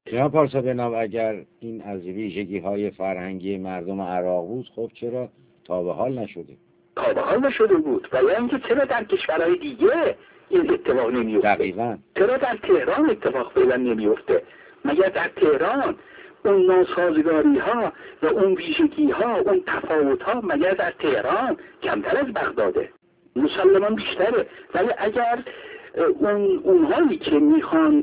جناب پارسا بناب اگر این از ویژگی‌های فرهنگی مردم عراق بود، خب چرا تا به حال نشده؟ تا به حال نشده بود. و یا اینکه چرا در کشورهای دیگه این اتفاق نمیفته؟ دقیقاً. چرا در تهران اتفاق فعلا نمیفته؟ مگر در تهران اون ناسازگاری ها و اون ویژگی ها، اون تفاوت ها مگر در تهران کمتر از بغداده؟ مسلمان بیشتره. ولی اگر اونهایی که میخوان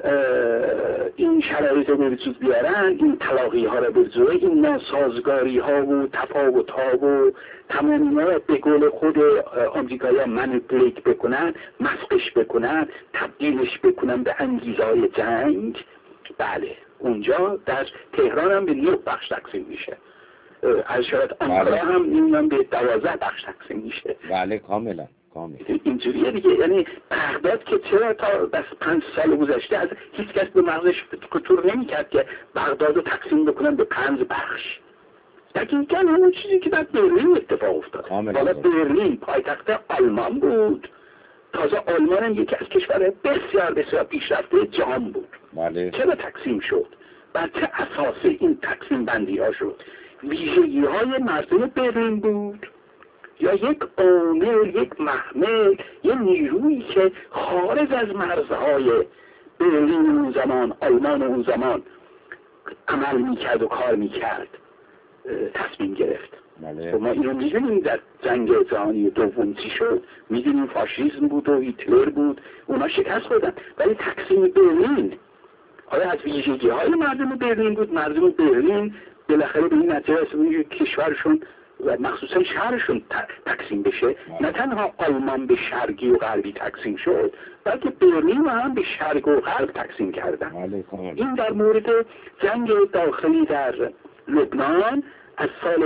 این شرایط رو به وجود بیارن، این تلاقی ها رو به وجود، این ناسازگاری ها و تفاوت ها و تمام اینا به قول خود آمریکایی ها منیپولیت بکنن، مسخش بکنن، تبدیلش بکنن به انگیزه های جنگ، بله اونجا در تهران هم به 9 بخش تقسیم میشه. از شاید آنکارا هم نمیدونم به 12 بخش تقسیم میشه. بله کاملا. اینجوریه دیگه. یعنی بغداد که چرا تا بس 5 سال گذشته از هیچ کس به مغزش خطور نمیکرد که بغداد رو تقسیم بکنن به 5 بخش. دقیقاً همون چیزی که در برلین اتفاق افتاد. حالا برلین پایتخت آلمان بود. تازه آلمان هم یکی از کشورهای بسیار بسیار پیشرفته جهان بود. بله. چرا تقسیم شد؟ بر چه اساس این تقسیم بندی ها شد؟ ویژگی های مردم برلین بود یا یک عامل، یک محمل، یک نیرویی که خارج از مرزهای برلین اون زمان، آلمان اون زمان عمل میکرد و کار میکرد تصمیم گرفت؟ بله. ما اینو میدونیم در جنگ جهانی دوم چی شد، میدونیم فاشیسم بود و هیتلر بود، اونا شکست خوردن. ولی تقسیم برلین آیا از ویژگی های مردم برلین بود؟ مردم برلین بالاخره به این نتیجه رسیدن که کشورشون و مخصوصا شهرشون تقسیم بشه. نه تنها آلمان به شرقی و غربی تقسیم شد، بلکه برلین رو هم به شرق و غرب تقسیم کردن. این در مورد جنگ داخلی در لبنان از سال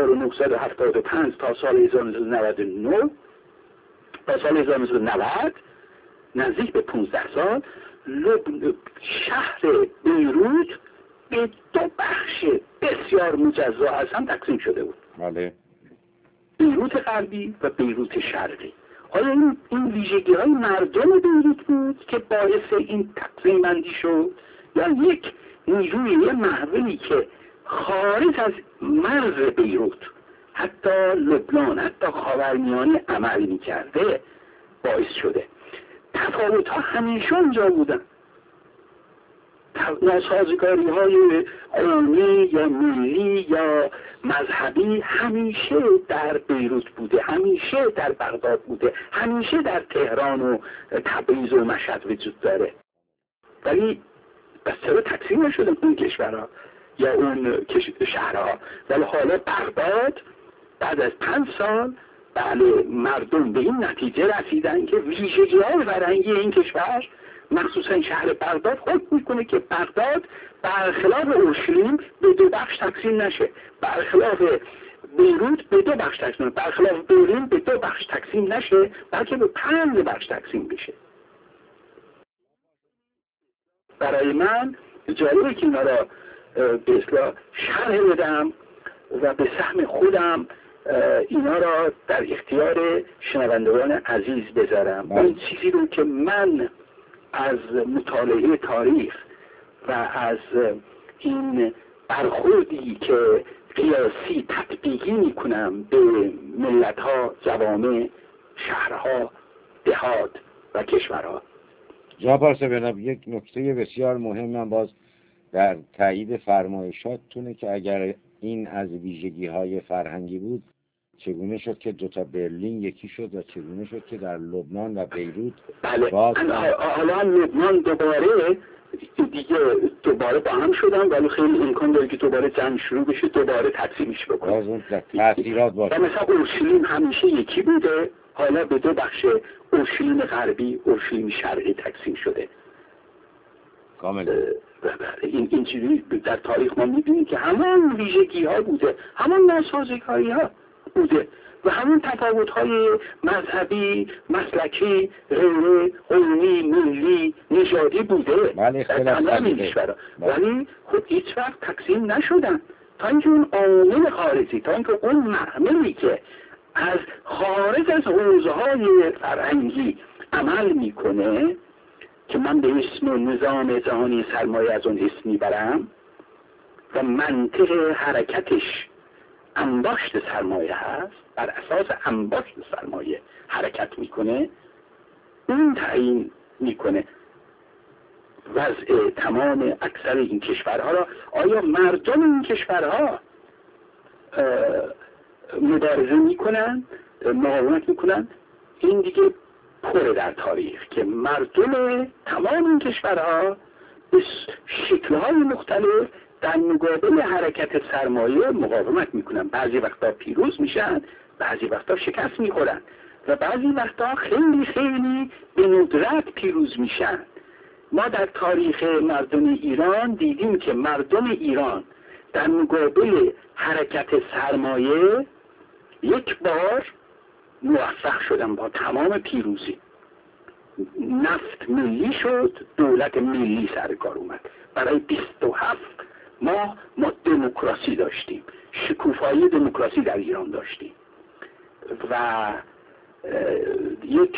1975 تا سال 1999 تا سال 1990 نزدیک به 15 سال شهر بیروت به 2 بخش بسیار مجزا از هم تقسیم شده بود. بله. بیروت غربی و بیروت شرقی. آیا این ویژگی های مردم بیروت بود که باعث این تقسیم بندی شد، یا یک نیروی محولی که خارج از مرز بیروت حتی لبنان، حتی خاورمیانه عمل می‌کرده باعث شده؟ تفاوت ها همیشه اونجا بودن. ناسازگاری های قومی یا ملی یا مذهبی همیشه در بیروت بوده، همیشه در بغداد بوده، همیشه در تهران و تبریز و مشهد وجود داره. ولی بس چرا تقسیم نشدن اون کشورها یا اون شهرها؟ ولی حالا بغداد بعد از 5 سال بله مردم به این نتیجه رسیدن که ویژگی های فرهنگی این کشور مخصوصا شهر بغداد خود میکنه که بغداد برخلاف اورشلیم به 2 بخش تقسیم نشه، برخلاف بیروت به 2 بخش تقسیم، برخلاف برلین به 2 بخش تقسیم نشه، بلکه به 5 بخش تقسیم بشه. برای من جالبه که اینا را به اصطلاح شرح بدم و به سهم خودم اینا را در اختیار شنوندگان عزیز بذارم. اون چیزی رو که من از مطالعه تاریخ و از این برخوردی که قیاسی تطبیقی میکنم به ملت‌ها، جوامع، شهرها، دهات و کشورها. جناب پارسا بناب یک نکته بسیار مهم باز در تایید فرمایشاتتونه که اگر این از ویژگی‌های فرهنگی بود چگونه شد که 2 تا برلین یکی شد و چگونه شد که در لبنان و بیروت بله. حالا لبنان دوباره با هم شدن، ولی خیلی امکان داره که دوباره جنگ شروع بشه، دوباره تقسیمش بکنه. تأثیرات باشه. مثلا اورشلیم همیشه یکی بوده، حالا به 2 بخش اورشلیم غربی، اورشلیم شرقی تقسیم شده. کاملا. اینجوری در تاریخ ما میبینیم که همون ویژگی ها بوده، همون ناسازگاری ها بوده و همون تفاوت های مذهبی، مسلکی، غیره، قومی، ملی، نژادی بوده. بله ولی خب هیچ وقت تقسیم نشدن تا اینکه اون عامل خارجی، تا اینکه اون محملی که از خارج از حوزه های فرهنگی عمل میکنه که من به اسم نظام جهانی سرمایه از اون اسم میبرم و منطق حرکتش انباشت سرمایه هست، بر اساس انباشت سرمایه حرکت میکنه، اون تعیین میکنه وضع تمام اکثر این کشورها را. آیا مردم این کشورها مبارزه میکنن، مقاومت میکنن؟ این دیگه پره در تاریخ که مردم تمام این کشورها به شکل‌های مختلف در مقابل حرکت سرمایه مقاومت میکنن. بعضی وقتا پیروز میشن، بعضی وقتا شکست میخورن و بعضی وقتا خیلی خیلی به ندرت پیروز میشن. ما در تاریخ مردم ایران دیدیم که مردم ایران در مقابل حرکت سرمایه یک بار موفق شدن با تمام پیروزی. نفت ملی شد، دولت ملی سر کار اومد. برای 27 ماه ما دموکراسی داشتیم، شکوفایی دموکراسی در ایران داشتیم و یک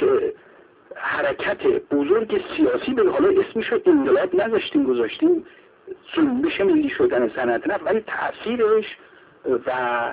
حرکت بزرگ سیاسی، به حالا اسمشو انقلاب نذاشتیم، گذاشتیم جنبش ملی شدن صنعت نفت، ولی تأثیرش و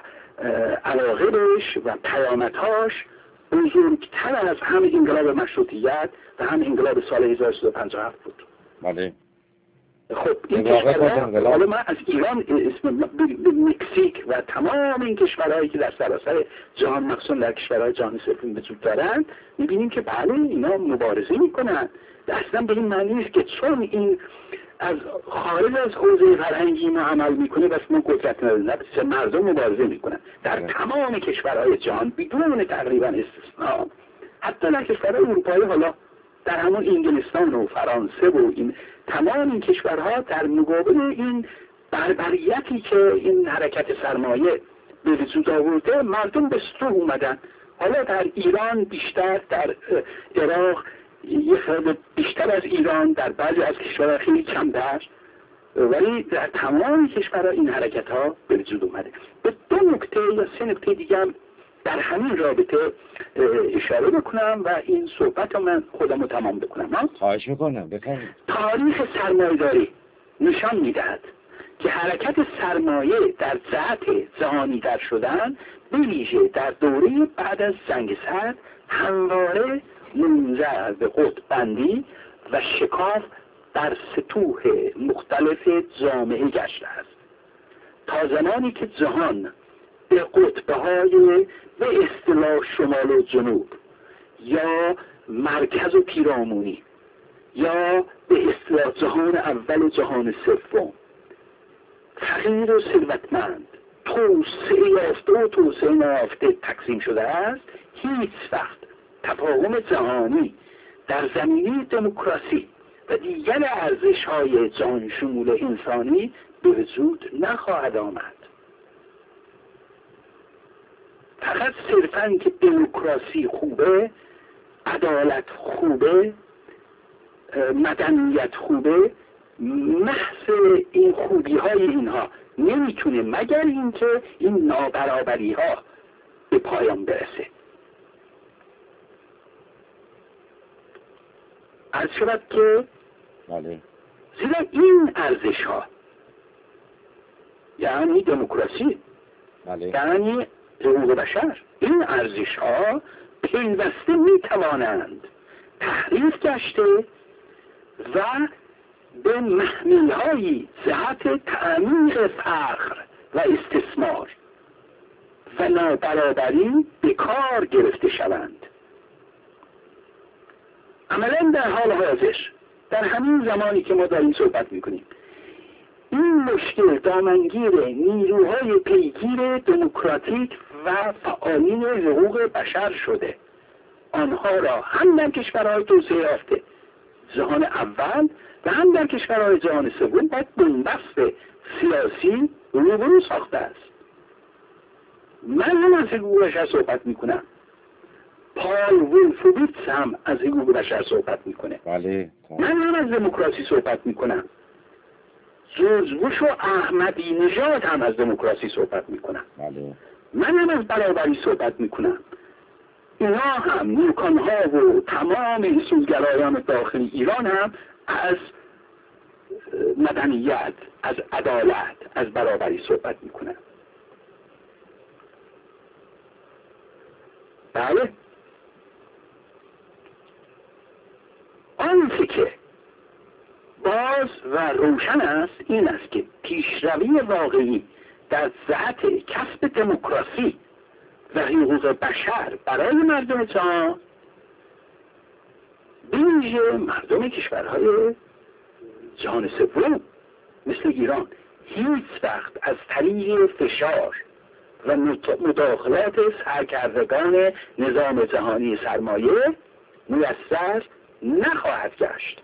عواقبش و پیامدهاش بزرگتر از هم انقلاب مشروطیت و هم انقلاب سال 1357 بود. بله. خب این کشورها، حالا من از ایران اسم مکزیک و تمام این کشورهایی که در سراسر جهان مخصوصا در کشورهای جهان سوم وجود دارن، میبینیم که بله اینا مبارزه میکنن. اصلا به این معنی نیست که چون این از خارج از حوزه فرهنگی ما عمل میکنه بس ما قدرت نداریم. نه، مردم مبارزه میکنن در تمام کشورهای جهان بدون تقریبا استثنا. حتی در کشورهای اروپایی، حالا در همون انگلستان و فرانسه و این تمام این کشورها در مقابل این بربریتی که این حرکت سرمایه به وجود آورده مردم به ستوه اومدن. حالا در ایران بیشتر، در عراق یه خیلی بیشتر از ایران، در بعضی از کشورها خیلی کمتر، ولی در تمام کشورها این حرکت ها به وجود اومده. به 2 نکته یا 3 نکته دیگه هم در همین رابطه اشاره بکنم و این صحبت رو من خودم رو تمام بکنم. خواهش میکنم بفرمایید. تاریخ سرمایه‌داری نشان میدهد که حرکت سرمایه در جهت جهانی در شدن به ویژه در دوره بعد از جنگ سرد همواره منجر به قطب بندی و شکاف در سطوح مختلف جامعه گشته است تا زمانی که جهان به قطب‌های به اصطلاح شمال و جنوب یا مرکز و پیرامونی یا به اصطلاح جهان اول و جهان سوم فقیر و ثروتمند، توسعه یافته و توسعه نیافته تقسیم شده است، هیچ وقت تفاهم جهانی در زمینه دموکراسی و دیگر ارزش‌های جهان شمول انسانی به وجود نخواهد آمد. فقط صرفاً که دموکراسی خوبه، عدالت خوبه، مدنیت خوبه، محض این خوبی های اینها نمیتونه مگر اینکه این نابرابری ها به پایان برسه. عرض شود که زیرا این ارزش ها یعنی دموکراسی، یعنی حقوق بشر، این ارزش ها پیوسته میتوانند تحریف گشته و به محمیل‌های جهت تعمیق فقر و استثمار و نابرابری به کار گرفته شوند. عملاً در حال حاضر در همین زمانی که ما داریم صحبت میکنیم این مشکل دامنگیر نیروهای پیگیر دموکراتیک و فعالین حقوق بشر شده. آنها را هم در کشورهای توسعه یافته جهان اول و هم در کشورهای جهان سوم باید بنبست سیاسی روبرو ساخته است. من هم از حقوق بشر صحبت میکنم، پال وولفویتس هم از حقوق بشر صحبت میکنه، من هم از دموکراسی صحبت میکنم، جورج بوش و احمدی نژاد هم از دموکراسی صحبت میکنم، من هم از برابری صحبت میکنم. اینا هم نیوکان‌ها و تمام اصولگرایان داخلی ایران هم از مدنیت، از عدالت، از برابری صحبت میکنن. بله، آنچه که باز و روشن است این است که پیشروی واقعی در جهت کسب دموکراسی و حقوق بشر برای مردم جهان، به ویژه مردم کشورهای جهان سوم مثل ایران، هیچ وقت از طریق فشار و مداخلات سرکردگان نظام جهانی سرمایه میسر نخواهد گشت.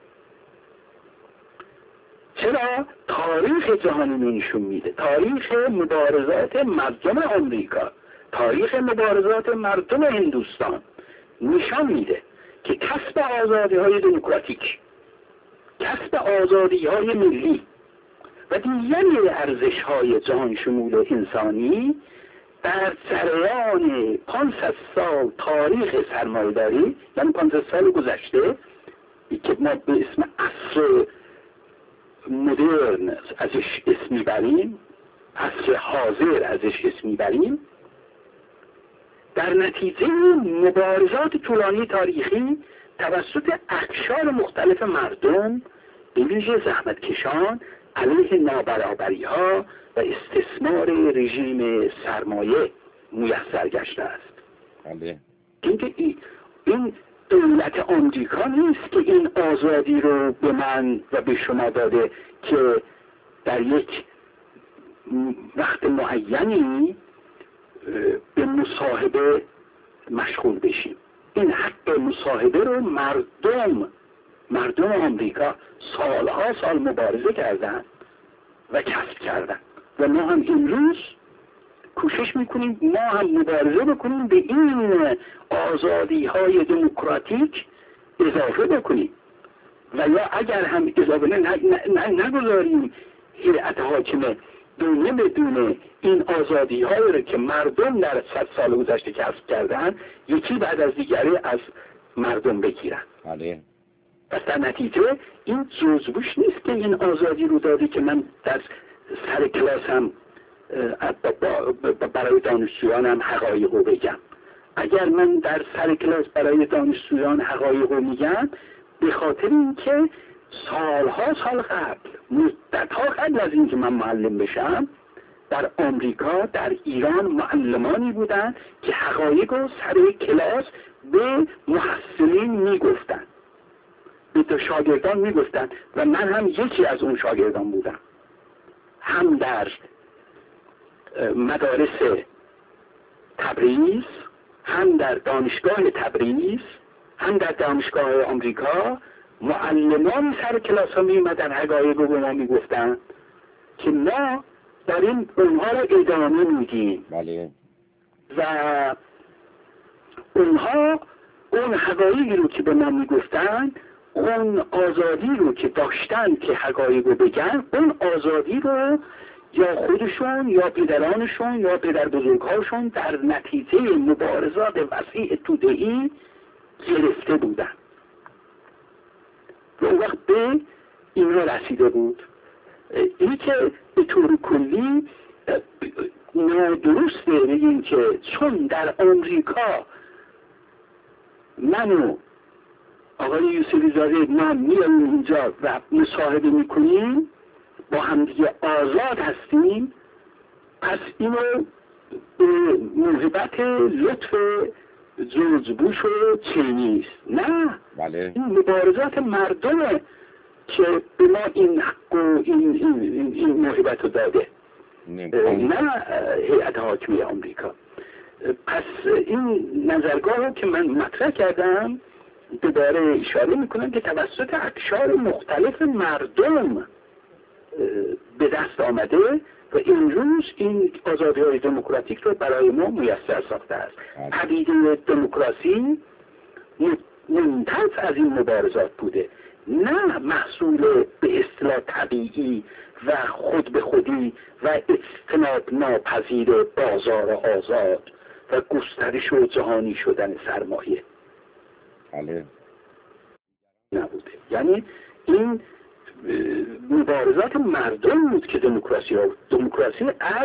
چرا؟ تاریخ جهانی نشون میده، تاریخ مبارزات مردم آمریکا، تاریخ مبارزات مردم هندوستان نشان میده که کسب آزادی های دموکراتیک، کسب آزادی های ملی و دیگر ارزش های جهان شمول انسانی در جریان 500 سال تاریخ سرمایه‌داری، یعنی 500 سال گذشته که ما به اسم عصر مدرن ازش اسم میبریم، عصر حاضر ازش اسم میبریم، در نتیجه مبارزات طولانی تاریخی توسط اقشار مختلف مردم به ویژه زحمتکشان علیه نابرابری ها و استثمار رژیم سرمایه میسر گشته است. اینکه این دولت آمریکا نیست که این آزادی رو به من و به شما داده که در یک وقت معینی به مصاحبه مشغول بشیم. این حق مصاحبه رو مردم آمریکا سالها سال مبارزه کردن و کسب کردن و ما هم امروز کوشش میکنیم ما هم مبارزه بکنیم به این آزادی های دموکراتیک اضافه بکنیم و یا اگر هم اضافه نگذاریم هیئت حاکمه دونه بدونه این آزادی های رو که مردم در 100 سال گذشته کسب کردن یکی بعد از دیگری از مردم بگیرن. پس در نتیجه این جزبوش نیست که این آزادی رو داده که من در سر کلاسم برای دانشجویانم حقایق رو بگم. اگر من در سر کلاس برای دانشجویان حقایق رو میگم به خاطر اینکه سالها سال قبل، مدتها قبل از اینکه من معلم بشم، در آمریکا، در ایران معلمانی بودن که حقایق رو سر کلاس به محصلین میگفتن، به شاگردان میگفتن و من هم یکی از اون شاگردان بودم، هم در مدارس تبریز، هم در دانشگاه تبریز، هم در دانشگاه آمریکا. معلمان سر کلاس ها می اومدن حقایق رو به ما می گفتن که ما داریم اونها رو ادامه میدیم. و اونها اون حقایقی رو که به ما می گفتن، اون آزادی رو که داشتن که حقایق رو بگن، اون آزادی رو یا خودشون یا پدرانشون یا پدر بزرگهاشون در نتیجه مبارزات وسیع توده‌ای گرفته بودن و اون وقت به این را رسیده بود. این که به طور کلی نادرسته بگیم که چون در آمریکا منو آقای یوسفی زاده ما میاییم اینجا و مصاحبه میکنیم، با همدیگه آزاد هستیم، پس اینو به موهبت لطف جورج بوش و چینی است. نه، این مبارزات مردمه که به ما این حق و این موهبت رو داده، نه هیئت حاکمه آمریکا. پس این نظرگاه رو که من مطرح کردم دوباره اشاره میکنم که توسط اقشار مختلف مردم به دست آمده و امروز این آزادی های دموکراتیک رو برای ما میسر ساخته است. پدیده دموکراسی منتج از این مبارزات بوده، نه محصول به اصطلاح طبیعی و خود به خودی و اجتناب ناپذیر بازار آزاد و گسترش و جهانی شدن سرمایه بله نبوده. یعنی این مبارزات مردم بود که دموکراسی از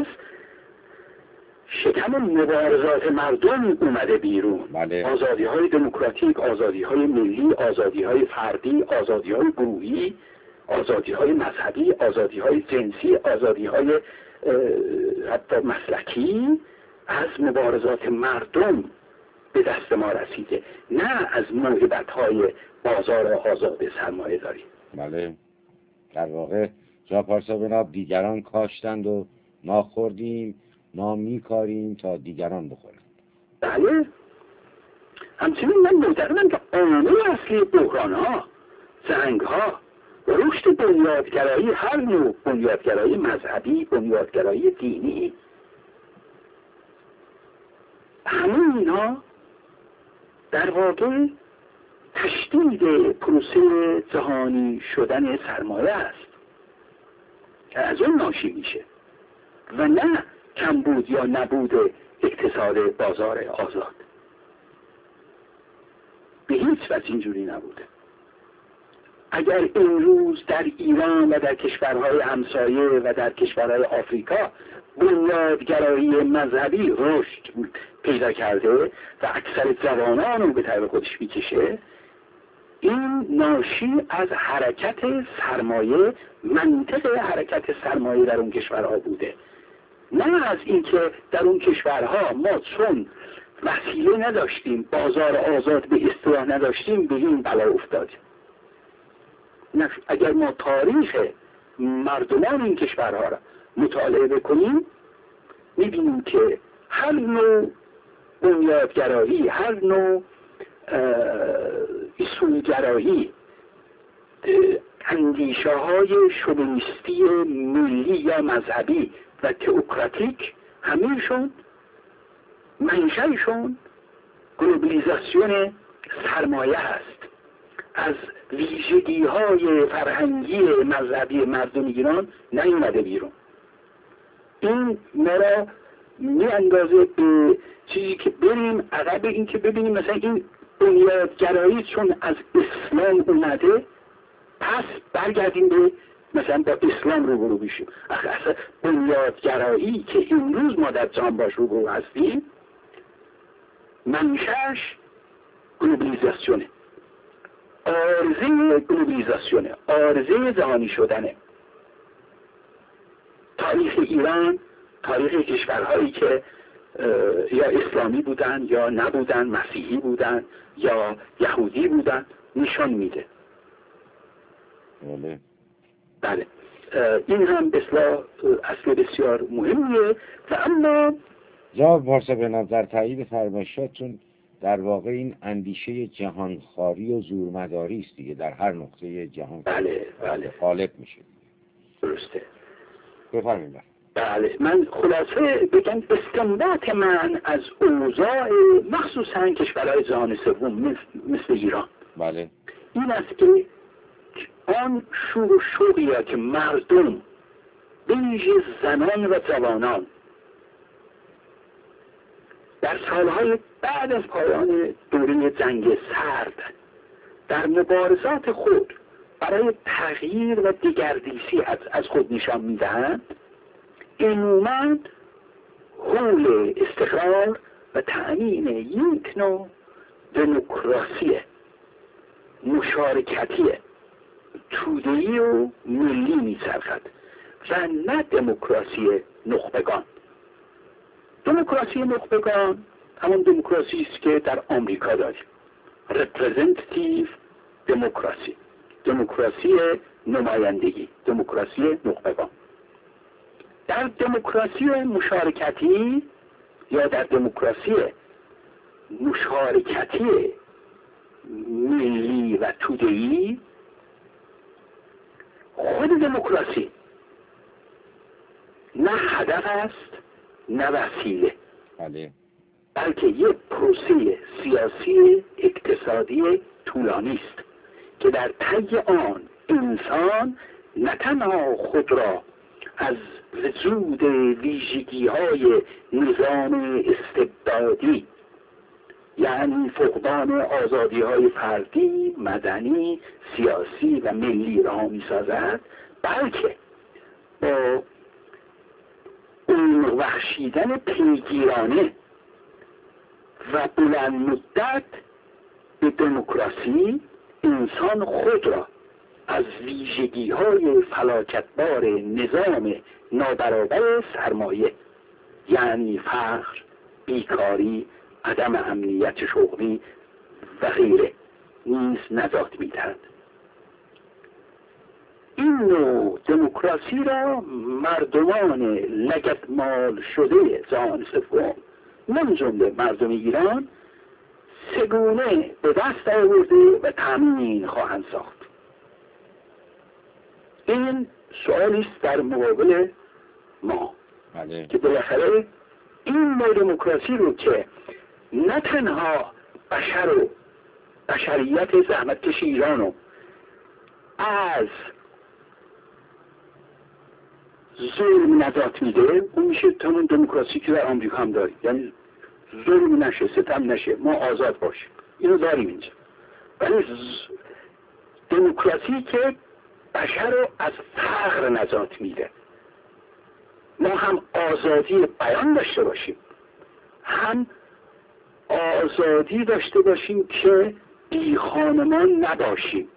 شکم مبارزات مردم اومده بیرون. بله. آزادی های دموکراتیک، آزادی های ملی، آزادی های فردی، آزادی های گروهی، آزادی های مذهبی، آزادی های جنسی، آزادی های حتی مسلکی از مبارزات مردم به دست ما رسیده، نه از موهبت های بازار آزاد سرمایه داری. بله. در واقع جا پارسا بناب دیگران کاشتند و ما خوردیم، ما میکاریم تا دیگران بخورند. بله. همچنین من معتقدم که عامل اصلی بحران ها، جنگ ها و رشد بنیادگرایی، هر نوع بنیادگرایی مذهبی، بنیادگرایی دینی، همه اینا در واقع تشدید پروسه جهانی شدن سرمایه است که از اون ناشی میشه و نه کمبود یا نبود اقتصاد بازار آزاد. به هیچ وجه اینجوری نبوده. اگر امروز در ایران و در کشورهای همسایه و در کشورهای آفریقا بنیادگرایی مذهبی رشد پیدا کرده و اکثر جوانان رو به طرف خودش میکشه، این ناشی از حرکت سرمایه، منطق حرکت سرمایه در اون کشورها بوده، نه از اینکه در اون کشورها ما چون وسیله نداشتیم، بازار آزاد به اصطلاح نداشتیم، به این بلا افتادیم. اگر ما تاریخ مردمان این کشورها را مطالعه بکنیم، میبینیم که هر نوع بنیادگرایی، هر نوع اصولگرایی، اندیشه های شوونیستی ملی یا مذهبی و تئوکراتیک، همه‌شون منشأشون گلوبالیزاسیون سرمایه هست. از ویژگی های فرهنگی مذهبی مردم ایران نیومده بیرون. این ما را می اندازه به چیزی که بریم عقب، این که ببینیم مثلا این بنیادگرایی چون از اسلام اومده، پس برگردیم به مثلا با اسلام روبرو بشیم. اصلا بنیادگرایی که امروز ما در جهان باش روبرو هستیم، منشأش گلوبالیزاسیونه، عارضه گلوبالیزاسیونه، عارضه جهانی شدنه. تاریخ ایران، تاریخ کشورهایی که یا اسلامی بودن یا نبودن، مسیحی بودن یا یهودی بودن، نشان میده. بله. این هم بسیار اصل بسیار مهمیه. و اما جناب پارسا بناب در تایید فرمایشاتون در واقع این اندیشه جهانخواری و زورمداری است دیگه، در هر نقطه جهان بله غالب میشه. درسته. بفرمایید. بله. من خلاصه بگم استنباط من از اوضاع مخصوصا کشورهای جهان سوم مثل ایران، بله، این است که آن شور و شوقی که مردم به ویژه زنان و جوانان در سالهای بعد از پایان دوره جنگ سرد در مبارزات خود برای تغییر و دگردیسی از خود نشان میدهند، عموماً حول استقرار و تأمین یک نوع دموکراسی مشارکتی توده‌ای و ملی می‌چرخد و نه دموکراسی نخبگان. دموکراسی نخبگان همون دموکراسی است که در آمریکا داریم، representative دموکراسی، دموکراسی نمایندگی، دموکراسی نخبگان. در دموکراسی مشارکتی یا در دموکراسی مشارکتی ملی و توده‌ای، خود دموکراسی نه هدف است نه وسیله، بلکه یک پروسه سیاسی اقتصادی طولانی است که در طی آن انسان نه تنها خود را از وجود ویژگی های نظام استبدادی، یعنی فقدان آزادی های فردی، مدنی، سیاسی و ملی را می سازد، بلکه با اون وحشیدن پیگیرانه و بلند مدت به دموکراسی انسان خود را از ویژگی های فلاکتبار نظام نابرابر سرمایه، یعنی فقر، بیکاری، عدم امنیت شغلی و غیره نیز نجات می‌دهد. این نوع دموکراسی را مردمان لگدمال شده جهان سوم، من جمله مردم ایران، سگونه به دست آورده و تامین خواهند ساخت. این سوالی است در مقابل ما که بالاخره این نوع دموکراسی رو که نه تنها بشر و بشریت زحمتکش ایرانو از ظلم نجات میده، اون میشه همون دموکراسی که در آمریکا هم داریم، یعنی ظلم نشه، ستم نشه، ما آزاد باشیم، اینو داریم اینجا. ولی دموکراسی که بشر رو از فقر نجات میده، ما هم آزادی بیان داشته باشیم، هم آزادی داشته باشیم که بی خانمان نباشیم،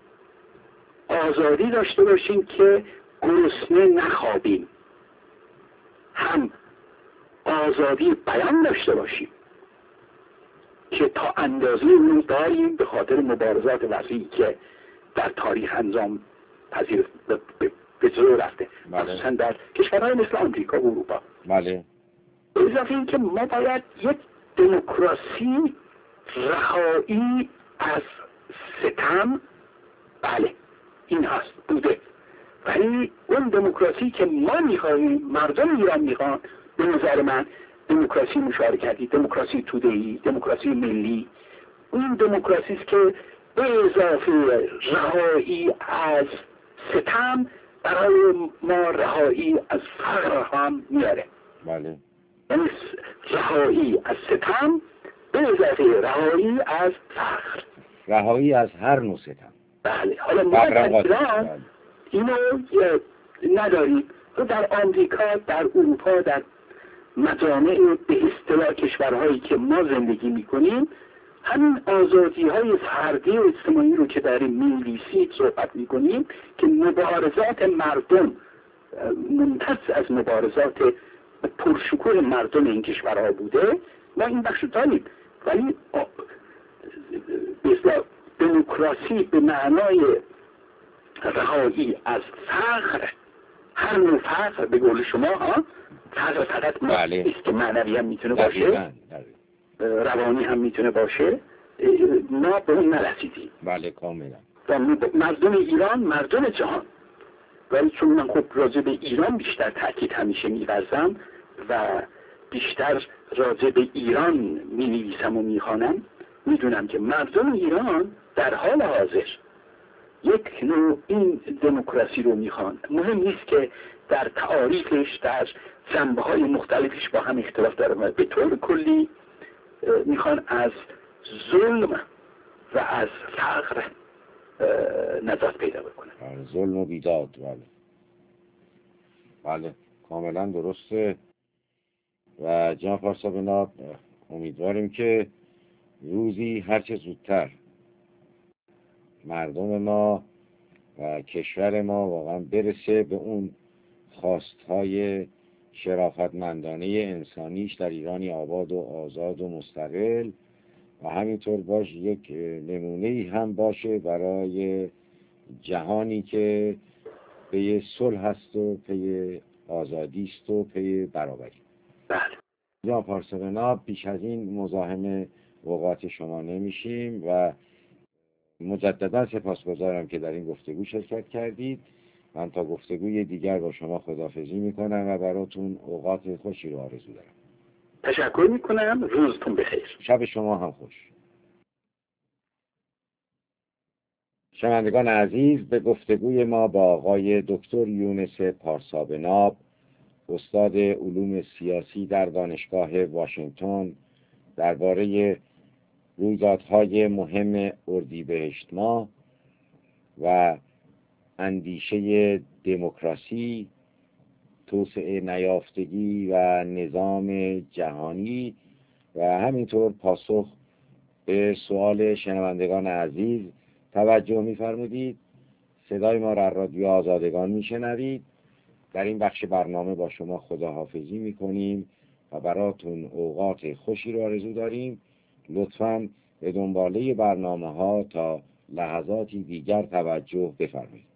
آزادی داشته باشیم که گرسنه نخوابیم، هم آزادی بیان داشته باشیم که تا اندازه اون داریم به خاطر مبارزات وسیعی که در تاریخ انجام پذیر به جلو رفته، مثلا در کشورهای مثل آمریکا و اروپا. بله. به اضافه این که ما باید یک دموکراسی رهایی از ستم، بله این هست بوده، ولی اون دموکراسی که ما میخواییم، مردم ایران میخوان، به نظر من دموکراسی مشارکتی، دموکراسی توده‌ای، دموکراسی ملی، اون دموکراسی است که به اضافه رهایی از ستم برای ما رهایی از فقر هم میاره. بله. یعنی رهایی از ستم به اضافه رهایی از فقر، رهایی از هر نوع ستم. بله. حالا ما در ایران اینو نداریم. در آمریکا، در اروپا، در مجامع به اصطلاح کشورهایی که ما زندگی میکنیم، همین آزادی های فردی و اجتماعی رو که داریم می‌نویسیم صحبت میکنیم که مبارزات مردم ممتاز از مبارزات پرشکوه مردم این کشورها بوده، ما این بخش داریم. ولی دموکراسی به معنای رهایی از فقر، هر نوع فقر به قول شما فقر فقط نیست که معنوی هم میتونه باشه، روانی هم میتونه باشه، ما به اون نرسیدیم. بله کاملا. و مردم ایران مردم جهان، ولی چون من خب راجع به ایران بیشتر تاکید همیشه می‌ورزم و بیشتر راجع به ایران می‌نویسم و می‌خوانم، میدونم که مردم ایران در حال حاضر یک نوع این دموکراسی رو میخوان. مهم نیست که در تعاریفش، در جنبه‌های مختلفش با هم اختلاف داره، به طور کلی میخوان از ظلم و از فقر نجات پیدا بکنن. ظلم و بیداد. بله بله کاملا درسته. و جناب پارسابناب امیدواریم که روزی هرچه زودتر مردم ما و کشور ما واقعا برسه به اون خواستهای شرافتمندانه انسانیش در ایرانی آباد و آزاد و مستقل، و همینطور باش یک نمونه‌ای هم باشه برای جهانی که پی صلح هست و پی آزادی است و پی برابری. بله. جناب پارسابناب بیش از این مزاحم اوقات شما نمیشیم و مجددا سپاسگزارم که در این گفتگو شرکت کردید. من تا گفتگوی دیگر با شما خداحافظی میکنم و براتون اوقات خوشی رو آرزو دارم. تشکر میکنم. روزتون بخیر. شب شما هم خوش. شنوندگان عزیز، به گفتگوی ما با آقای دکتر یونس پارسابناب، استاد علوم سیاسی در دانشگاه واشنگتن، درباره رویدادهای مهم اردیبهشت ماه و اندیشه دموکراسی، توسعه نیافتگی و نظام جهانی و همینطور پاسخ به سوال شنوندگان عزیز توجه می‌فرمودید. صدای ما را رادیو آزادگان میشنوید. در این بخش برنامه با شما خداحافظی میکنیم و براتون اوقات خوشی رو آرزو داریم. لطفاً به دنباله برنامه ها تا لحظاتی دیگر توجه بفرمایید.